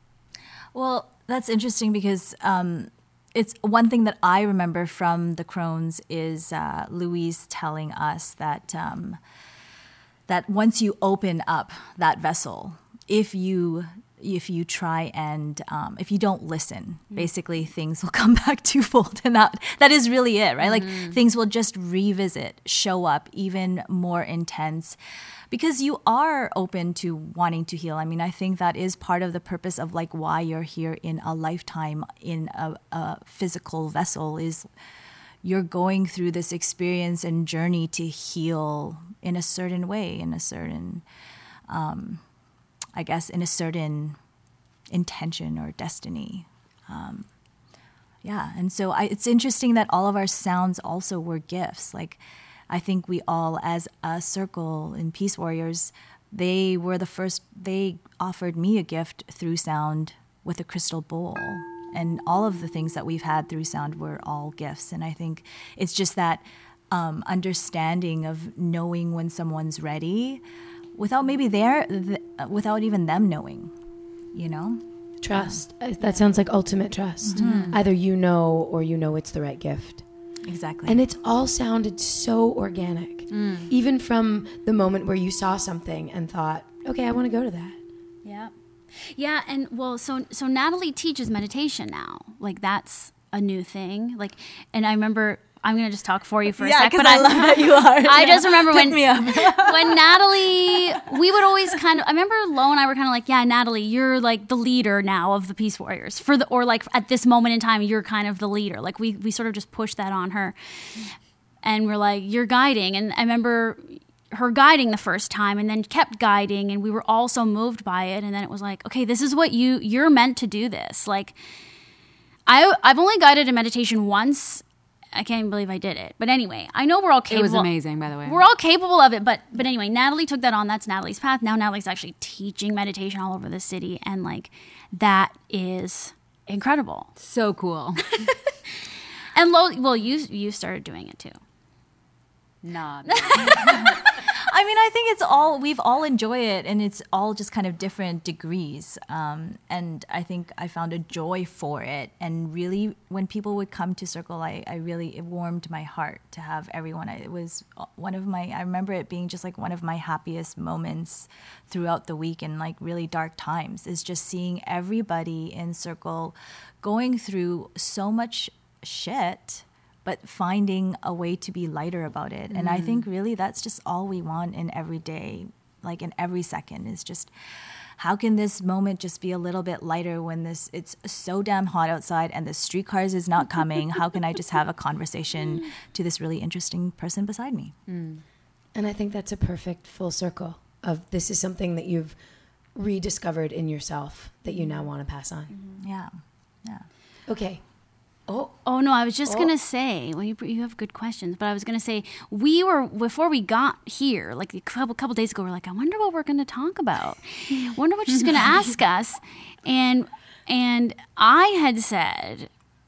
Well, that's interesting because um, it's one thing that I remember from the Crones is uh, Louise telling us that um, that once you open up that vessel, if you if you try and um, if you don't listen, mm. basically things will come back twofold, and that that is really it, right? Mm-hmm. Like things will just revisit, show up even more intense. Because you are open to wanting to heal. I mean, I think that is part of the purpose of like why you're here in a lifetime in a, a physical vessel is you're going through this experience and journey to heal in a certain way, in a certain, um, I guess, in a certain intention or destiny. Um, yeah, and so I, it's interesting that all of our sounds also were gifts. Like, I think we all, as a circle in Peace Warriors, they were the first, they offered me a gift through sound with a crystal bowl. And all of the things that we've had through sound were all gifts. And I think it's just that um, understanding of knowing when someone's ready without maybe their, th- without even them knowing, you know? Trust. Um, that sounds like ultimate trust. Mm-hmm. Either you know or you know it's the right gift. Exactly. And it's all sounded so organic. Mm. Even from the moment where you saw something and thought, okay, I want to go to that. Yeah. Yeah, and well, so so Natalie teaches meditation now. Like that's a new thing. Like, and I remember, I'm going to just talk for you for a yeah, sec. But I, I love that you are. I yeah. just remember when, me up. when Natalie, we would always kind of, I remember Lo and I were kind of like, yeah, Natalie, you're like the leader now of the Peace Warriors. For the, or like at this moment in time, you're kind of the leader. Like we, we sort of just pushed that on her. And we're like, you're guiding. And I remember her guiding the first time and then kept guiding. And we were all so moved by it. And then it was like, okay, this is what you, you're meant to do this. Like I, I've only guided a meditation once. I can't even believe I did it. But anyway, I know we're all capable. It was amazing, by the way. We're all capable of it. But but anyway, Natalie took that on. That's Natalie's path. Now Natalie's actually teaching meditation all over the city. And like, that is incredible. So cool. And Lo, well, you you started doing it too. Nah. I mean, I think it's all, we've all enjoyed it, and it's all just kind of different degrees. Um, and I think I found a joy for it. And really, when people would come to Circle, I, I really, it warmed my heart to have everyone. It was one of my, I remember it being just like one of my happiest moments throughout the week in like really dark times, is just seeing everybody in Circle going through so much shit, but finding a way to be lighter about it. Mm. And I think really that's just all we want in every day, like in every second, is just how can this moment just be a little bit lighter when this it's so damn hot outside and the streetcars is not coming? How can I just have a conversation to this really interesting person beside me? Mm. And I think that's a perfect full circle of this is something that you've rediscovered in yourself that you now want to pass on. Mm-hmm. Yeah, yeah. Okay. Oh, oh no! I was just oh. gonna say. Well, you you have good questions, but I was gonna say we were before we got here, like a couple couple days ago. We're like, I wonder what we're gonna talk about. Wonder what she's gonna ask us, and and I had said,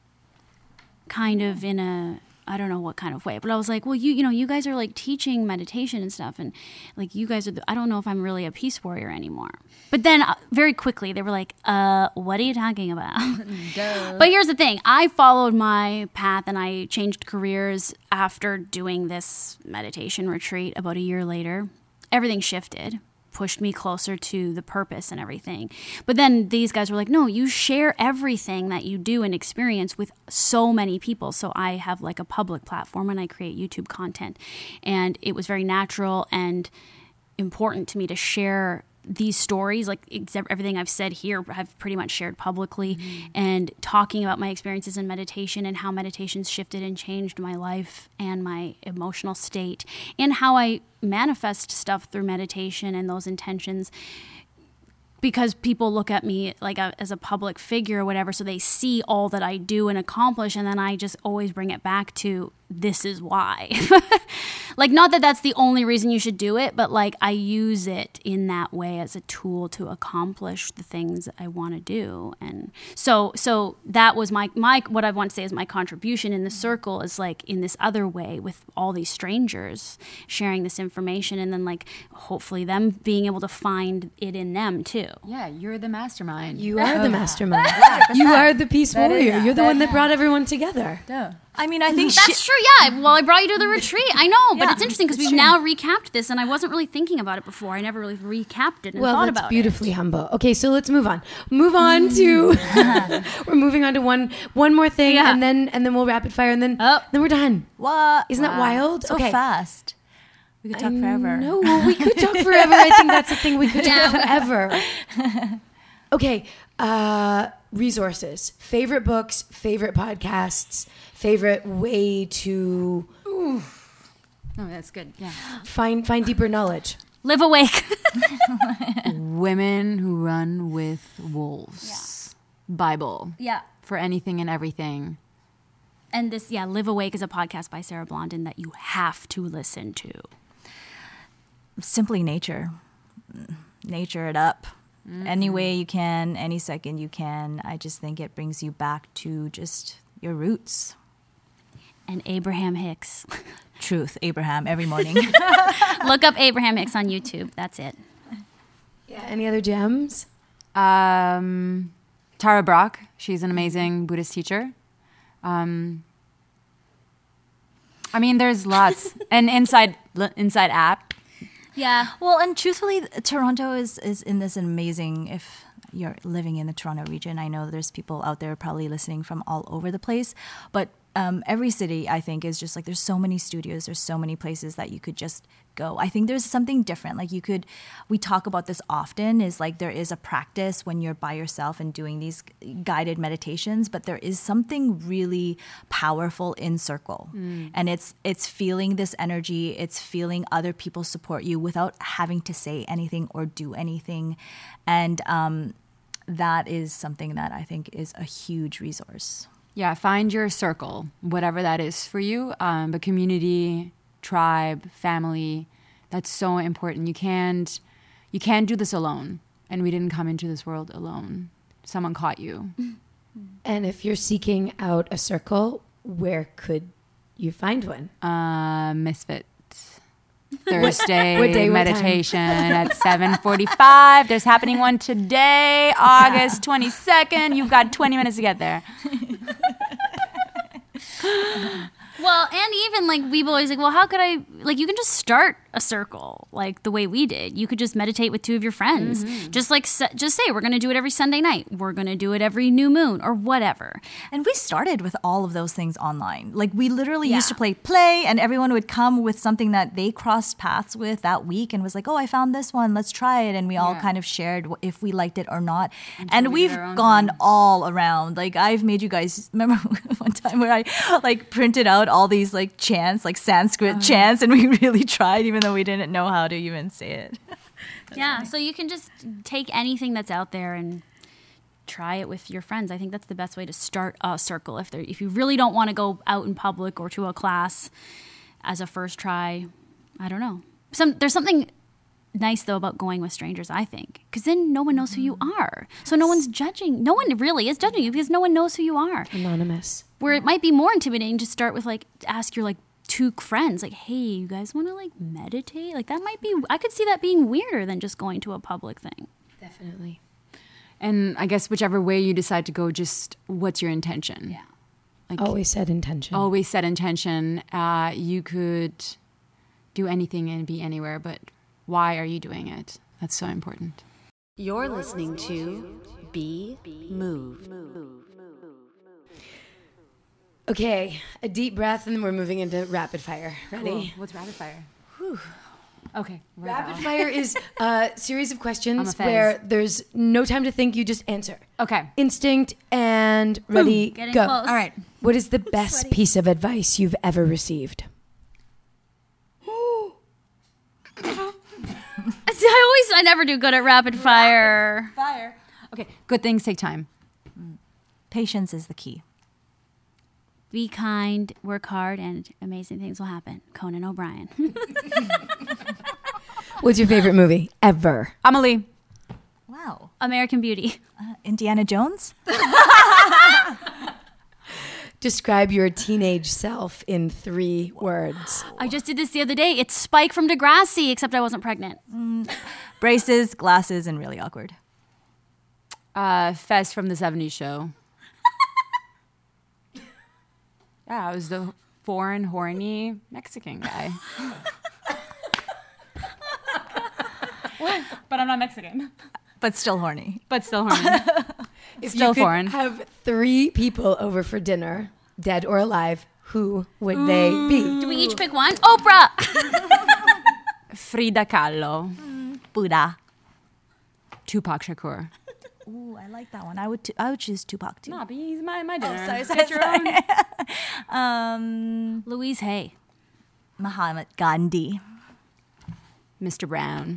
kind of in a I don't know what kind of way, but I was like, well, you you know, you guys are like teaching meditation and stuff, and like you guys are. The, I don't know if I'm really a peace warrior anymore. But then uh, very quickly they were like, uh, what are you talking about? Duh. But here's the thing. I followed my path and I changed careers after doing this meditation retreat about a year later. Everything shifted, pushed me closer to the purpose and everything. But then these guys were like, no, you share everything that you do and experience with so many people. So I have like a public platform and I create YouTube content. And it was very natural and important to me to share these stories, like except everything I've said here, I've pretty much shared publicly, mm-hmm. and talking about my experiences in meditation and how meditation's shifted and changed my life and my emotional state and how I manifest stuff through meditation and those intentions. Because people look at me like a, as a public figure or whatever, so they see all that I do and accomplish, and then I just always bring it back to this is why. Like, not that that's the only reason you should do it, but like I use it in that way as a tool to accomplish the things I want to do. And so so that was my, my what I want to say is my contribution in the circle is like in this other way with all these strangers sharing this information, and then like hopefully them being able to find it in them too. Yeah, you're the mastermind. You are the mastermind. You are the peace warrior. Is, you're the that, one that brought everyone together. Duh. I mean, I think that's she- true. Yeah. Well, I brought you to the retreat. I know, but yeah, it's interesting because we've true. now recapped this, and I wasn't really thinking about it before. I never really recapped it and well, thought that's about beautifully it. humble. Okay, so let's move on. Move on to. We're moving on to one one more thing, yeah. and then and then we'll rapid fire, and then oh. then we're done. What? Isn't wow. that wild? So okay. fast. We could talk I forever. No, well, we could talk forever. I think that's the thing. We could talk forever. Okay. Uh, resources. Favorite books, favorite podcasts, favorite way to Ooh. Oh, that's good. Yeah. Find find deeper knowledge. Live awake. Women Who Run with Wolves. Yeah. Bible. Yeah. For anything and everything. And this, yeah, Live Awake is a podcast by Sarah Blondin that you have to listen to. Simply nature. Nature it up. Mm-hmm. Any way you can, any second you can. I just think it brings you back to just your roots. And Abraham Hicks. Truth, Abraham, every morning. Look up Abraham Hicks on YouTube. That's it. Yeah. Any other gems? Um, Tara Brach. She's an amazing Buddhist teacher. Um, I mean, there's lots. And Inside Inside app. Yeah. Well, and truthfully, Toronto is, is in this amazing, if you're living in the Toronto region, I know there's people out there probably listening from all over the place, but um, every city, I think, is just like, there's so many studios, there's so many places that you could just go. I think there's something different. Like you could, we talk about this often, is like there is a practice when you're by yourself and doing these guided meditations, but there is something really powerful in circle. Mm. And it's it's feeling this energy, it's feeling other people support you without having to say anything or do anything. And um, that is something that I think is a huge resource. Yeah, find your circle, whatever that is for you. Um, but community, tribe, family, that's so important. You can't you can't do this alone. And we didn't come into this world alone. Someone caught you. And if you're seeking out a circle, where could you find one? Uh, Misfit. Thursday what day, what meditation at seven forty-five. There's happening one today, August twenty-second. You've got twenty minutes to get there. Well, and even like we've always like, well, how could I, like, you can just start a circle like the way we did. You could just meditate with two of your friends. Mm-hmm. Just like, just say, we're going to do it every Sunday night. We're going to do it every new moon or whatever. And we started with all of those things online. Like we literally yeah. used to play play, and everyone would come with something that they crossed paths with that week and was like, oh, I found this one. Let's try it. And we yeah. all kind of shared if we liked it or not. Until and we we've gone time. all around. Like I've made you guys, remember one time where I like printed out all these like chants, like Sanskrit uh-huh. chants, and we really tried, even though we didn't know how to even say it. Yeah, so you can just take anything that's out there and try it with your friends. I think that's the best way to start a circle. If they're, if you really don't want to go out in public or to a class as a first try, I don't know. Some there's something nice though about going with strangers, I think, because then no one knows who you are. So no one's judging. No one really is judging you because no one knows who you are. Anonymous. Where it might be more intimidating to start with like ask your like two friends, like, hey, you guys want to like meditate? Like that might be. I could see that being weirder than just going to a public thing. Definitely. And I guess whichever way you decide to go, just what's your intention? Yeah. Like, Always set intention. always set intention. Uh, you could do anything and be anywhere, but why are you doing it? That's so important. You're listening to Be Moved. Okay, a deep breath, and then we're moving into rapid fire. Ready? Cool. What's rapid fire? Whew. Okay. Rapid fire is a series of I'm a questions fez. where there's no time to think, you just answer. Okay. Instinct and ready, Getting go. close. All right. What is the best piece of advice you've ever received? I always, I never do good at rapid fire. Fire. Okay. Good things take time. Patience is the key. Be kind, work hard, and amazing things will happen. Conan O'Brien. What's your favorite movie ever? Amelie. Wow. American Beauty. Uh, Indiana Jones? Describe your teenage self in three words. I just did this the other day. It's Spike from Degrassi, except I wasn't pregnant. Braces, glasses, and really awkward. Uh, Fez from the seventies show. Yeah, I was the foreign, horny Mexican guy. But I'm not Mexican. But still horny. But still horny. If Still you could foreign. have three people over for dinner, dead or alive, who would they be? Do we each pick one? Oprah! Frida Kahlo. Buddha. Tupac Shakur. Ooh, I like that one. I would t- I would choose Tupac too. No, but he's my, my dinner. sorry, sorry, Get your sorry. own. Um, Louise Hay. Mahatma Gandhi. Mister Brown.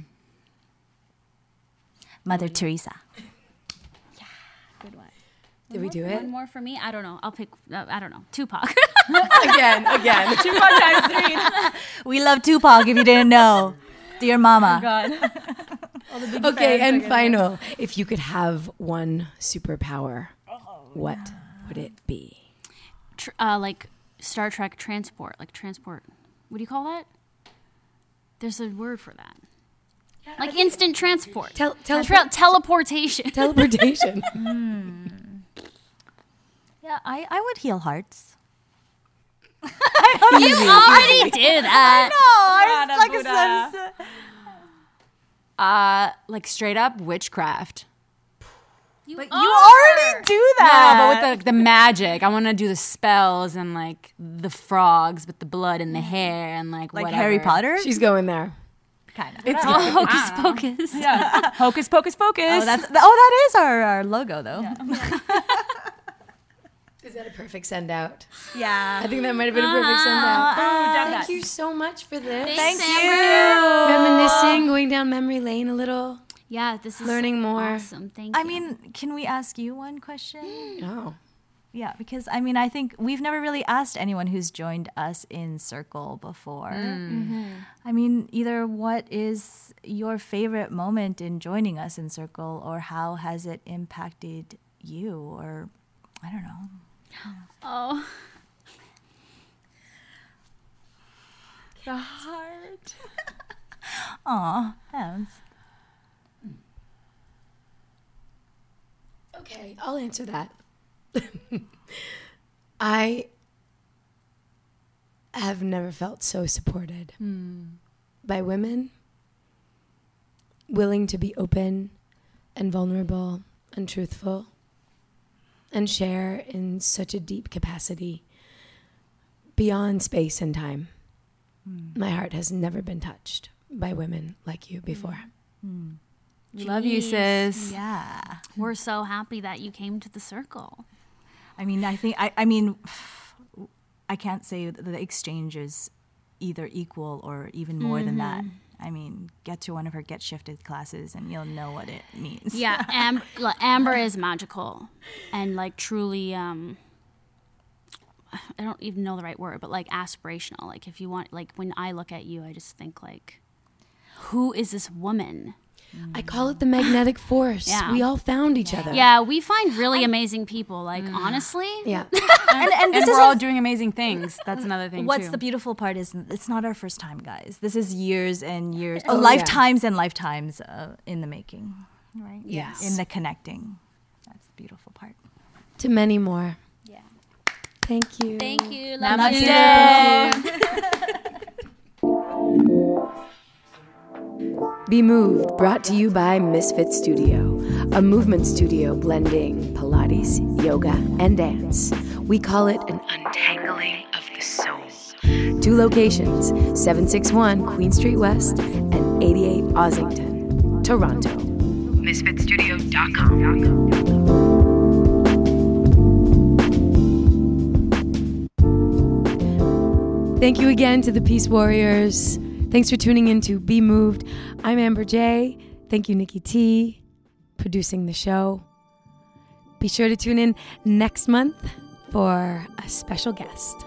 Mother Teresa. Good one. Did we do it? One more for me? I don't know. I'll pick, uh, I don't know. Tupac. Again, again. Tupac times three. We love Tupac if you didn't know. Dear Mama. God. Okay, and final. If you could have one superpower, what would it be? Tr- uh, like Star Trek transport. Like transport. What do you call that? There's a word for that. Like instant transport. Tel- tele- Tra- teleportation. teleportation. Yeah, I, I would heal hearts. You already did that. Oh, I was like a Uh, like straight up witchcraft. You, But you already do that. No, but with the, the magic. I want to do the spells and like the frogs with the blood and the hair and like like whatever. Harry Potter. She's going there. kind of. It's Oh, hocus pocus. Yeah. Hocus pocus focus. Oh, that's oh, that is our, our logo though. Is that a perfect send out? Yeah. I think that might have been a perfect send out. done Thank that. you so much for this. Thanks, Thank Amber. Reminiscing, going down memory lane a little. Yeah, this is Learning more. Awesome. Thank you. I mean, can we ask you one question? Oh. Yeah, because I mean, I think we've never really asked anyone who's joined us in Circle before. I mean, either what is your favorite moment in joining us in Circle, or how has it impacted you, or I don't know. oh, The heart. Aw, hands. Okay, I'll answer that. I have never felt so supported by women willing to be open and vulnerable and truthful and share in such a deep capacity beyond space and time. My heart has never been touched by women like you before. Love you, sis. Yeah. we're so happy that you came to the circle. I mean, I think, I, I mean, I can't say that the exchange is either equal or even more than that. I mean, get to one of her Get Shifted classes and you'll know what it means. Yeah, Am- Amber is magical and like truly, um, I don't even know the right word, but like aspirational. Like if you want, like when I look at you, I just think like, who is this woman? I call it the magnetic force. Yeah. We all found each other. Yeah, we find really amazing people. Like honestly, Yeah. And, and this And we're is all doing amazing things. That's another thing What's too. the beautiful part is it's not our first time, guys. This is years and years, Oh, oh, lifetimes and lifetimes uh, in the making, right? Yes. In the connecting. That's the beautiful part. To many more. yeah. Thank you. Thank you. Love Namaste. you. Be Moved, brought to you by Misfit Studio, a movement studio blending Pilates, yoga, and dance. We call it an untangling of the soul. Two locations, seven sixty-one Queen Street West and eighty-eight Ossington, Toronto. misfit studio dot com. Thank you again to the Peace Warriors. Thanks for tuning in to Be Moved. I'm Amber J. Thank you, Nikki T, producing the show. Be sure to tune in next month for a special guest.